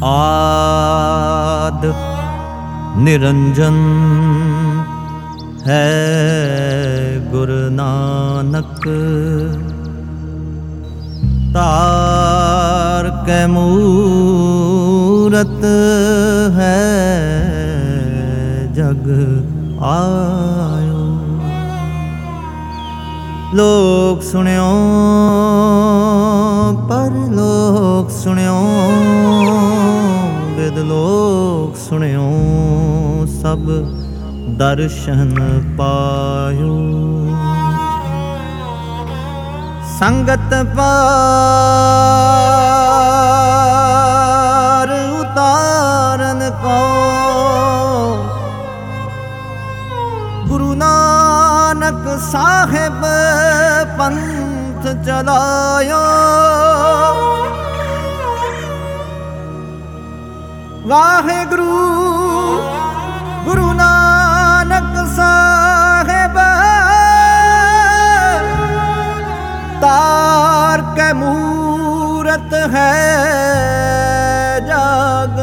आद निरंजन है गुरु नानक। तार कै मूरत है जग आयो। लोक सुनियो पर लोक सुनियो, विद लोक सुनियो सब दर्शन पायो। संगत पार उतारन को गुरु नानक साहिब पंथ चलायो। वाहेगुरु गुरु नानक साहिब तार कै मूरत है जग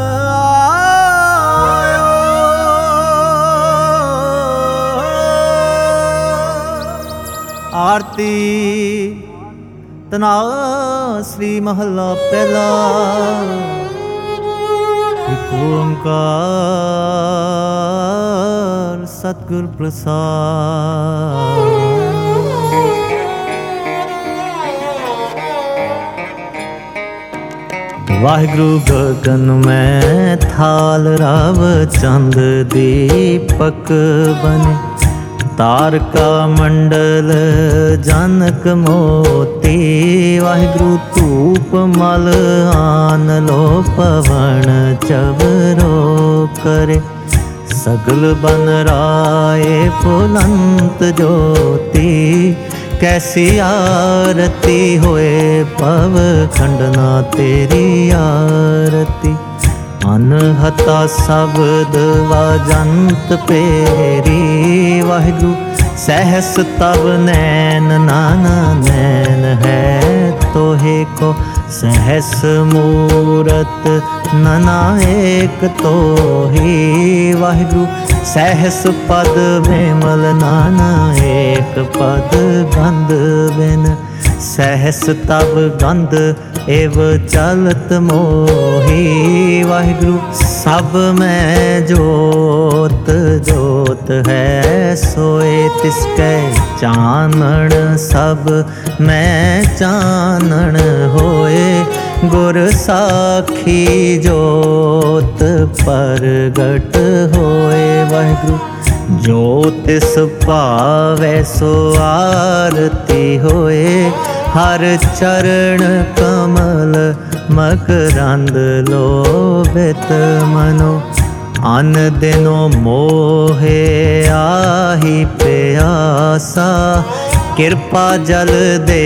आयो। आरती तनासरी महला पहला। एक ओंकार सतगुर प्रसाद। वाहिगुरु गगन में थाल राव चंद दीपक बने। तारका मंडल जनक मोती। वाहिगुरु धूप मल आन लो पवन चवरो करे। सगल बन राय फुलंत ज्योति। कैसी आरती होए पव खंडना तेरी आरती। अनहता शब्द वाजंत पेरी। वाहिगुरु सहस तब नैन नाना नैन है तोहे को। सहस मूरत नना एक तो ही। वाहिगुरु सहस पद विमल नाना एक पद गंध बिन। सहस तब गंध एव चलत मोही। वाहिगुरु सब में जोत जोत है सोए तिसकै चानण। सब में चानण होए गुर साखी जोत परगट होए। वाहिगुरु जो तिस पावै सो आरती होए। हर चरण कमल मकरंद लोभित मनो। अन दिनो मोहे आही प्यासा। कृपा जल दे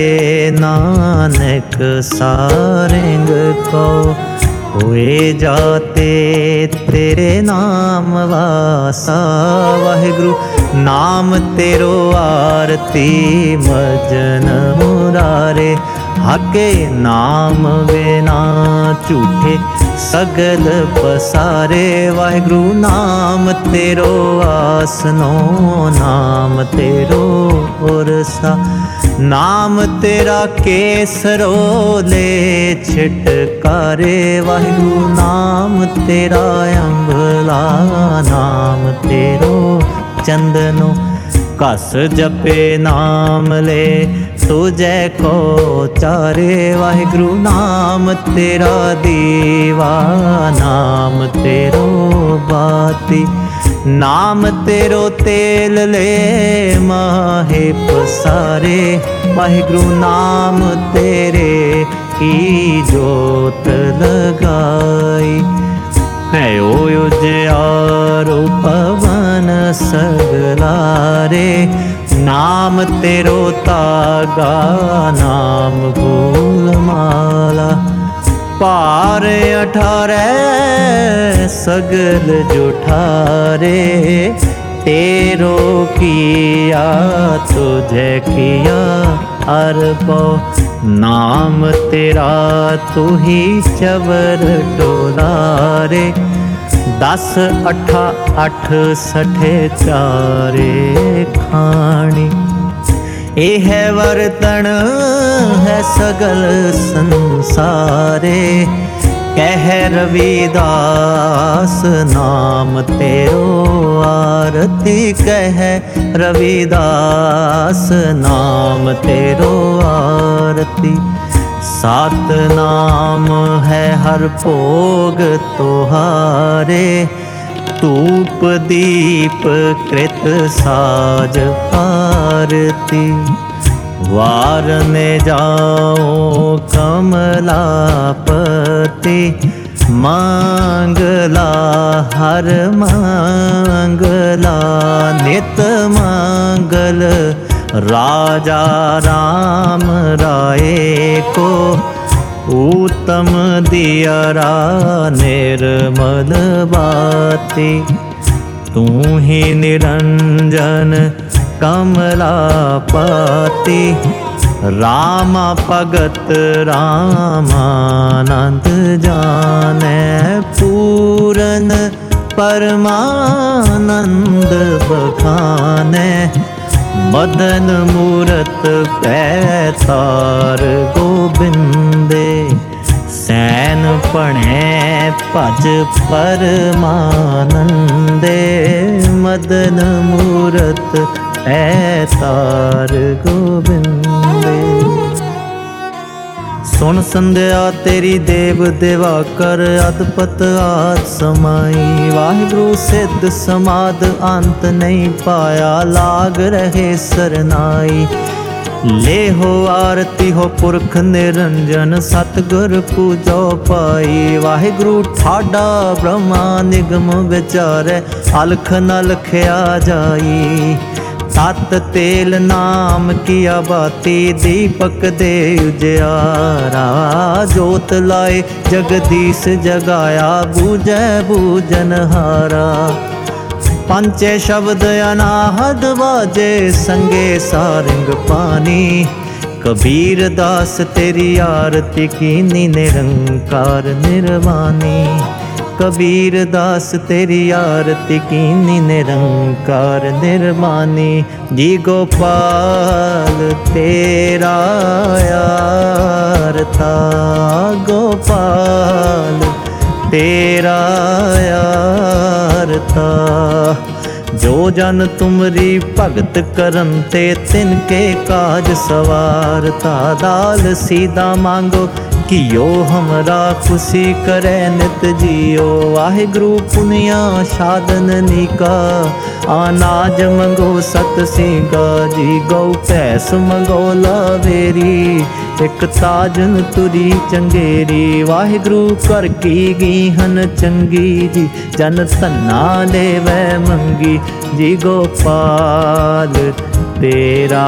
नानक सारंग को। हुए जाते तेरे नाम वासा। वाहिगुरु नाम तेरो आरती भजन मुरारे। हाके नाम बिना झूठे सगल पसारे। वाहिगुरु नाम तेरो आसनो नाम तेरो उरसा। नाम तेरा केसरो ले छिटकारे। वाहिगुरु नाम तेरा अंबला नाम तेरो चंदनो। कस जपे नाम ले तुझे को चारे। वाहिगुरु नाम तेरा दीवा नाम तेरो बाती। नाम तेरो तेल ले माहे पसारे। वाहिगुरु नाम तेरे की जोत लगाई। है ओ उजियारो पवन सगलारे। नाम तेरो तागा नाम फूल माला। पार 18 सगल जुठारे। तेरो किया तुझे किया अरबो नाम तेरा तू ही चवर डोलारे। 10 अठा 8 सठे चारे खाणी। ए है वर्तन है सगल संसारे। कह रविदास नाम तेरो आरती। कह रविदास नाम तेरो आरती। 7 नाम है हर भोग तोहारे। धूप दीप कृत साज आरती। वारने जाओ कमलापति। मांगला हर मांगला नित मांगल। राजा राम राय को उत्तम दियरा निर्मल बाती। तू ही निरंजन कमलापति। रामा भगत रामानंद जाने। पूरन परमानंद बखाने। मदन मूरत पैतार गोबिंदे। सैन पणे भज परमानंदे। मदन मूरत पैतार गोबिंदे। सुन संध्या तेरी देव दिवाकर। अदपत आद समाई। वाहिगुरु सिद्ध समाद अंत नहीं पाया। लाग रहे सरनाई। ले हो आरती हो पुरख निरंजन। सतगुर पूजो पाई। वाहिगुरु ठाडा ब्रह्मा निगम विचारे। अलख न लखया जाई। सत तेल नाम किया बाती। दीपक दे उजियारा। जोत लाए जगदीश जगाया। बूझै बूझन हारा। पंचे शब्द अनाहद बाजे। संगे सारंग पानी। कबीर दास तेरी आरती कीनी। निरंकार निर्वाणी। कबीर दास तेरी आरती कीनी। निरंकार निर्वाणी। जी गोपाल तेरा आरता। गोपाल तेरा आरता। जो जन तुमरी भगत करन ते तिनके काज सवारता। दाल सीधा मांगो कियो हमरा खुशी करे नित जियो। वाहिगुरु पुनिया साधन नीका। अनाज मंगो सत सीगा। जी गौ भैंस मंगो लावेरी। एक ताजन तुरी चंगेरी। वाहिगुरु कर की गीहन चंगी जी। जन धन्ना लेवै मंगी। जी गोपाल तेरा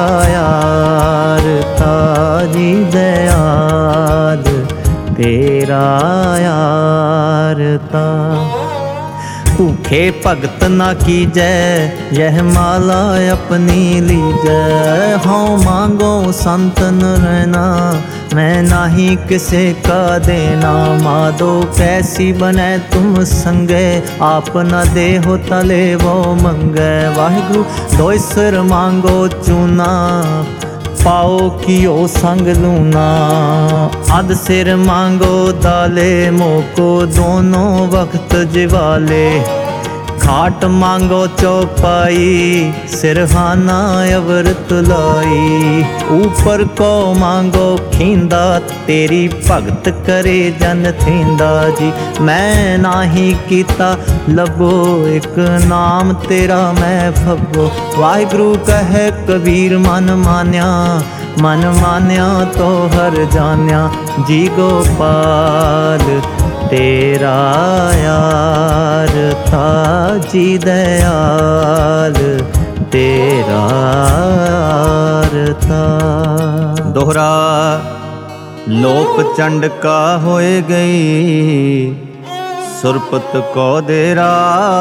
आरता। जी दयाल तेरा आरता। भूखे भगत ना कीजै। यह माला अपनी लीजै। हाँ मांगो संतन रहना। मैं नाही किसे का देना। मादो कैसी बने तुम संगे। आप न दे हो तले वो मंगे। वाहिगुरु दो सिर मांगो चूना। पाओ कियो संग लूना। अध सिर मांगो दाले। मोको दोनों वक्त जिवाले। खाट मांगो चौपाई। सिरहाना अवरत लाई। ऊपर को मांगो खींदा। तेरी भगत करे जन थींदा जी। मैं नाही कीता लबो। एक नाम तेरा मैं फबो। वाहिगुरु कहे कबीर मन मान्या। मन मान्या तो हर जान्या। जी गोपाल तेरा आरता। जी दयाल तेरा आरता। दोहरा लोक चंड का होए गई। सुरपत को दे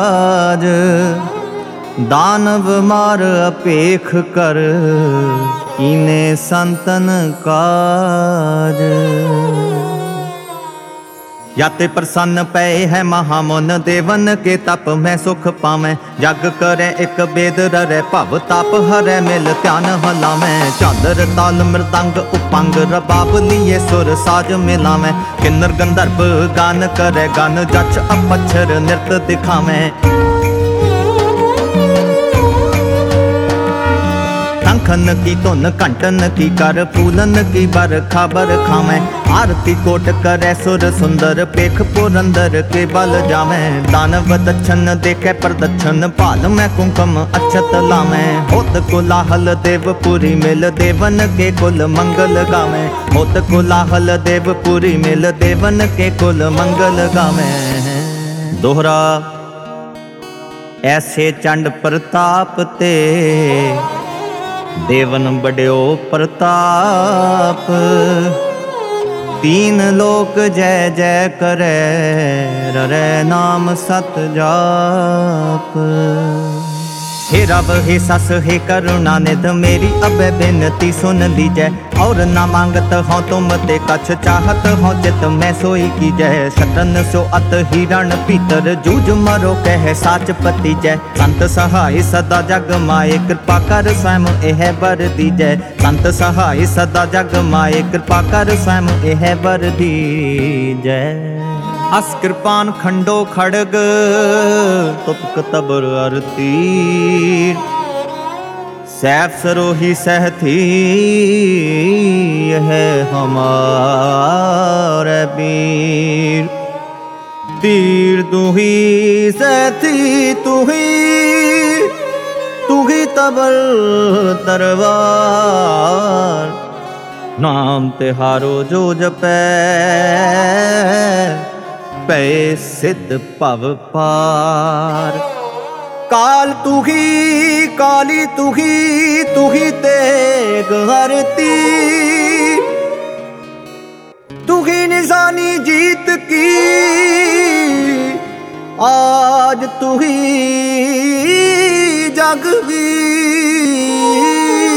राज। दानव मार अपेख कर। कीने संतन काज। याते प्रसन्न पै है महामुन देवन के तप मैं सुख पावैं। जग करे एक बेद ररै भव ताप हरै मिल ध्यान हलावैं। झालर ताल मृदंग उपंग रबाब लिए सुर साज मिलावैं। किन्नर गंधर्व गान करे गान जच अपच्छर नृत दिखावैं। शंखन की धुन कंटन की कर फूलन की बरखा बरखावैं। आरती कोट करे सुर सुंदर पेख पुरंदर के बल जावैं। दानव दच्छन देखे प्रदच्छन भाल मैं कुंकुम अक्षत लावैं। होत कोलाहल देवपुरी मिल देवन के कुल मंगल गावैं। होत कोलाहल देवपुरी मिल देवन के कुल मंगल गावैं। दोहरा ऐसे चंड प्रताप ते देवन बड़ियो प्रताप। तीन लोक जय जय करे ररै नाम सत जाप। हे रब हे सस हे करुणा निध मेरी अब बिनती सुन लीजै। और ना मांगत हूँ तुम ते कछ चाहत हूँ चित मैं सोई कीजै। सतन सो अत हिरण भीतर जूझ मरो कह साच पति जय। संत सहाय सदा जग माए कृपा कर स्वयं एह बर दीजै। संत सहाय सदा जग माए कृपा कर स्वयं एह बर दीजै। अस कृपान खंडो खड़ग तुपक तबर अर तीर। सैफ सरोही सहथी है हमारे वीर। तीर तुही सहथी तुही तुही तबर तरवार। नाम तिहारो जो जपै पै सिद्ध भव पार। काल तुही काली तुही तुही तेग हरती। तुही निशानी जीत की आज तुही जगवीर।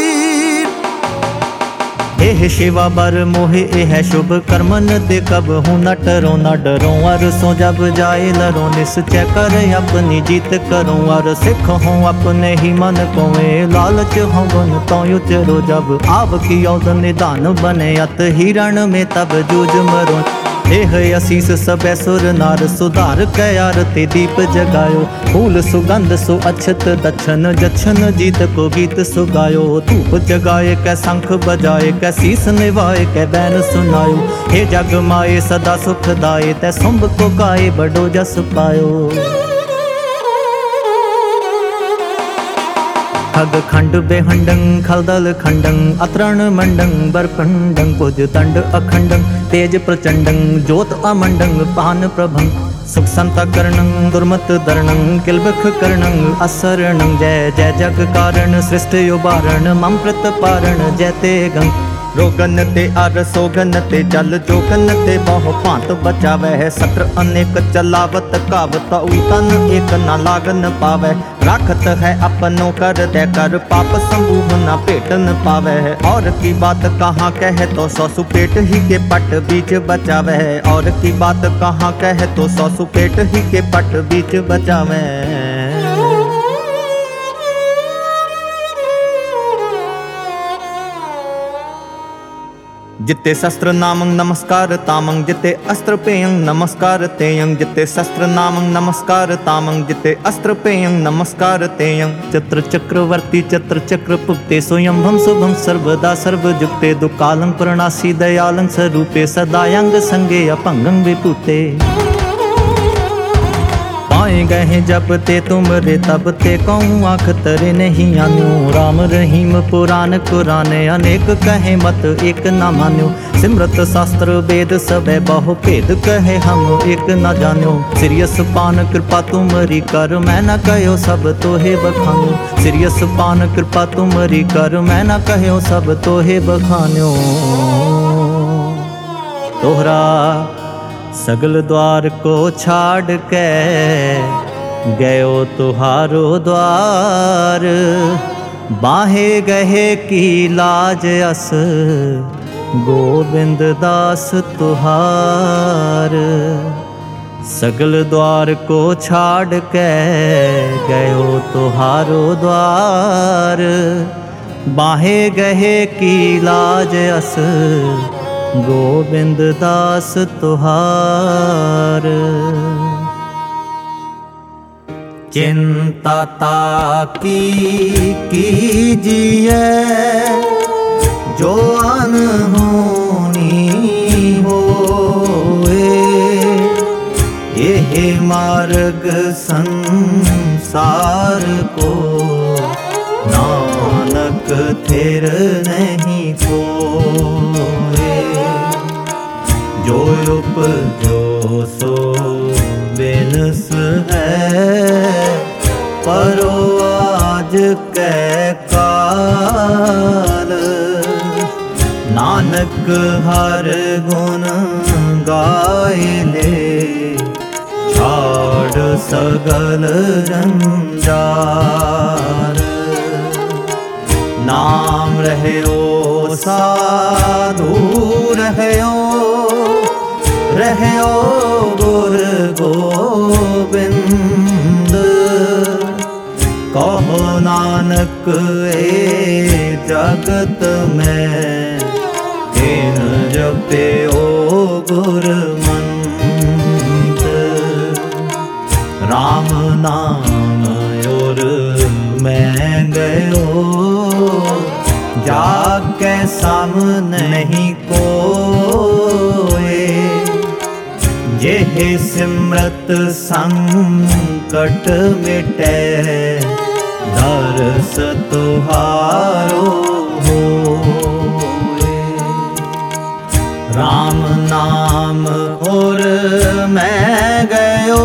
एह शिवा बर मोहे एह शुभ कर्मन दे कब हूँ न टरो न डरो। अर सो जब जाए लरो निश्चय कर अपनी जीत करो। अर सिख हूँ अपने ही मन को लालच हूँ गुन तो उचरो। जब आव की औद निदान बने अत हिरण में तब जूझ मरो। देह असीस सबे सुर नार सुधार कै आरती दीप जगायो। फूल सुगंध सो अक्षत दक्षन जक्षन जीत को गीत सुगायो। धूप जगाए कै शंख बजाए कै शीस निभाए कै बैन सुनायो। हे जग माए सदा सुख दाए तै सुंभ को गाए बड़ो जस पायो। खग खंड बेहंडं खलदल खंडं अतरण मंडं बरखंडं कुज दंड अखंडं तेज प्रचंडं ज्योत अमंडं पान प्रभं। सुख संता करणं दुर्मत दरणं किलबख करणं असरणं। जय जय जग कारण सृष्टि उबारण मम प्रतपारण जय ते गं। रोगन ते अर सोगन ते जल जोगन ते बहु भांत बचावै। सत्र अनेक चलावत कावत तन एक न लागन पावै। राखत है अपनों कर दे कर पाप समूह न पेट न पावै। और की बात कहाँ कह तो सौ सुपेट ही के पट बीच बचावै। और की बात कहाँ कह तो सौ सुपेट ही के पट बीच बचावै। जिते शस्त्र नामं नमस्कार तामं जिते अस्त्र पेयं नमस्कार तेयं। जिते शस्त्र नामं नमस्कार तामं जिते अस्त्र पेयं नमस्कार तेयं। चित्र चक्रवर्ती चित्र चक्र पुक्ते स्वयंभम शुभम सर्वदा सर्वजुक्ते। दुकालं प्रणासी दयालं स्वरूपे सदायांग संगे अपंगं विपुते। पाए गए जब ते तुम रे तब ते कहूँ आँख तरे नहीं आन्यो। राम रहीम पुराण कुरान अनेक कहे मत एक न मान्यो। सिमरत शास्त्र वेद सबे बहु भेद कहे हम एक न जान्यो। सिरियस पान कृपा तुमरी कर मैं न कहो सब तोहे बखान्यो। सिरियस पान कृपा तुमरी कर मैं न कहो सब तोहे बखान्यो। तोहरा सगल द्वार को छाड़ के गयो तुहारो द्वार। बाहे गहे की लाज अस गोबिंद दास तुहार। सगल द्वार को छाड़ के गयो तुहारो द्वार। बाहे गहे की लाज अस गोबिंद दास तुहार। चिंता ताकी कीजिए जो अनहोनी होए। यह मार्ग संसार को नानक थिर नहीं कोए। जो उपजो सो बिनस है परो आज कै काल। नानक हर गुण गाए ले छाड़ सगल जंजाल। नाम रहयो साधु रहयो गुर गोबिंद। कहो नानक ए जगत में किन जप्यो गुरमंत। राम नाम और मैं गयो जाके सम नहीं कोए। जेह सिमरत संकट मिटे दरस तुहारो होए। राम नाम और मैं गयो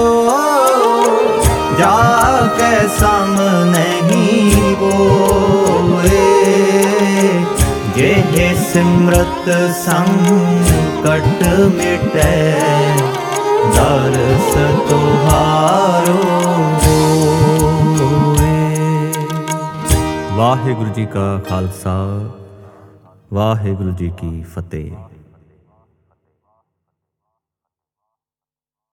जाके सम नहीं कोए। जेह सिमरत संकट मिटे दरस तुहारो होए। वाहिगुरु जी का खालसा वाहिगुरु जी की फतेह।